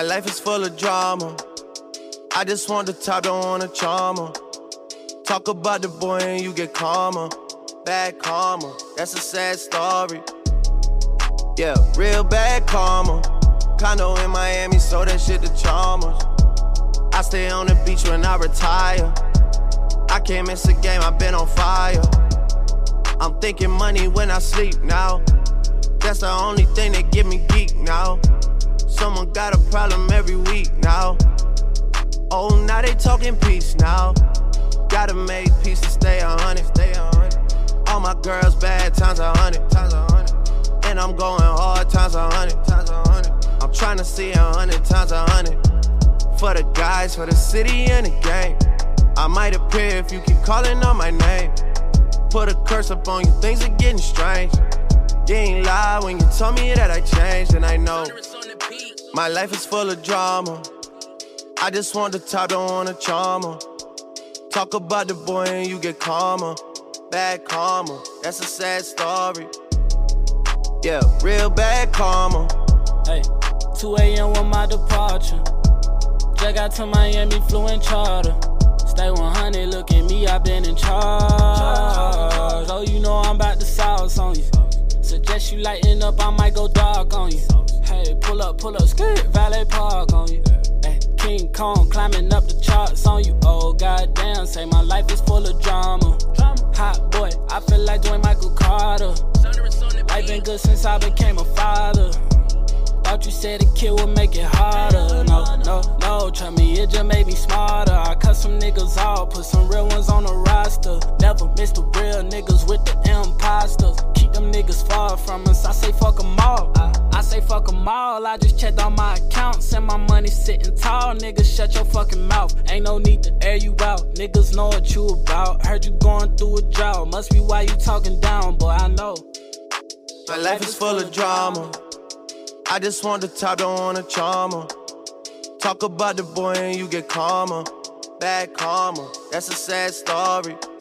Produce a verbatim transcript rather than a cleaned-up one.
My life is full of drama. I just want the top, don't want a charmer. Talk about the boy and you get calmer. Bad karma, that's a sad story. Yeah, real bad karma. Condo in Miami, so that shit the charmers. I stay on the beach when I retire. I can't miss a game, I've been on fire. I'm thinking money when I sleep now. That's the only thing that get me geek now. Someone got a problem every week now. Oh, now they talking peace now. Gotta make peace to stay a hundred, stay a hundred. All my girls bad times a hundred, times a hundred. And I'm going hard times a hundred, times a hundred. I'm tryna see a hundred times a hundred. For the guys, for the city and the game. I might appear if you keep calling on my name. Put a curse up on you, things are getting strange. You ain't lie when you told me that I changed, and I know my life is full of drama. I just want the top, don't want a charmer. Talk about the boy and you get calmer. Bad karma, that's a sad story. Yeah, real bad karma. Hey, two a.m. with my departure. Just got to Miami, flew in charter. Stay one hundred, look at me, I been in charge. Oh, you know I'm about to sauce on you. Suggest you lighten up, I might go dark on you. Hey, pull up, pull up, skirt, valet park on you. Hey, King Kong climbing up the charts on you. Oh, goddamn, say my life is full of drama. Hot boy, I feel like Dwayne Michael Carter. Life been good since I became a father. Thought you said a kid would make it harder. No, no, no, trust me, it just made me smarter. I cut some niggas off, put some real ones on the roster. Never miss the real niggas with the imposters. Keep them niggas far from us, I say fuck them all. I, I say fuck them all, I just checked all my accounts and my money sitting tall. Niggas, shut your fucking mouth, ain't no need to air you out. Niggas know what you about, heard you going through a drought. Must be why you talking down, boy, I know. My life is full of drama. I just want the top, don't want a charmer. Talk about the boy and you get calmer. Bad karma, that's a sad story.